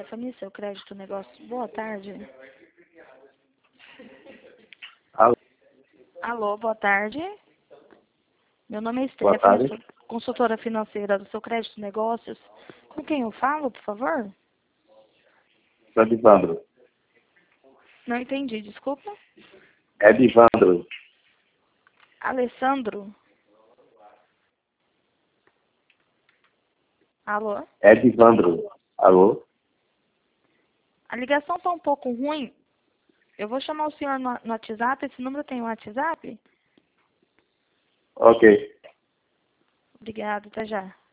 Família Seu Crédito Negócio. Boa tarde. Alô, Alô, boa tarde. Meu nome é boa Stephanie, tarde. sou consultora financeira do Seu Crédito Negócios. Com quem eu falo, por favor? Edivandro. Não entendi, desculpa. Edivandro. Alessandro? Alô? Edivandro. Alô? A ligação está um pouco ruim. Eu vou chamar o senhor no WhatsApp. Esse número tem um WhatsApp? Ok. Obrigada, até já.